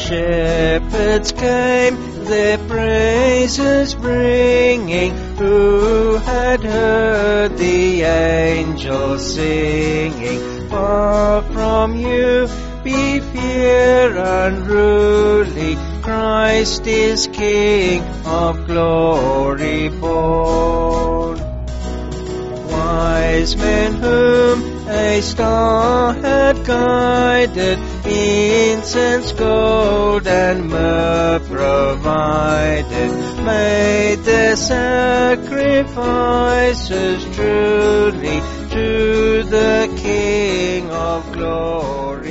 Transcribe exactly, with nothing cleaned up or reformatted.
shepherds came, their praises bringing, who had heard the angels singing. Far from you be fear unruly, Christ is King of glory born. Wise men whom a star had guided, incense, gold, and myrrh provided, made their sacrifices truly to the King of glory.